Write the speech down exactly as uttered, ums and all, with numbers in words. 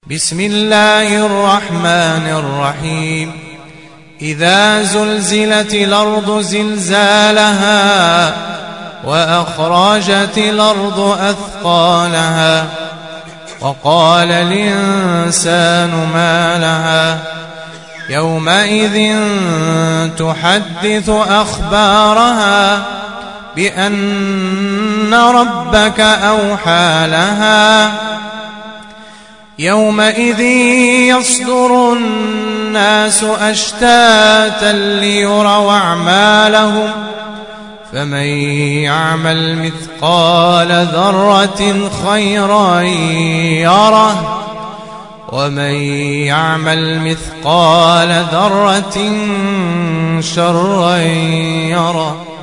بسم الله الرحمن الرحيم إذا زلزلت الأرض زلزالها وأخرجت الأرض أثقالها وقال الإنسان ما لها يومئذ تحدث أخبارها بأن ربك أوحى لها يومئذ يصدر الناس أشتاتا ليروا أعمالهم فمن يعمل مثقال ذرة خيرا يره ومن يعمل مثقال ذرة شرا يره.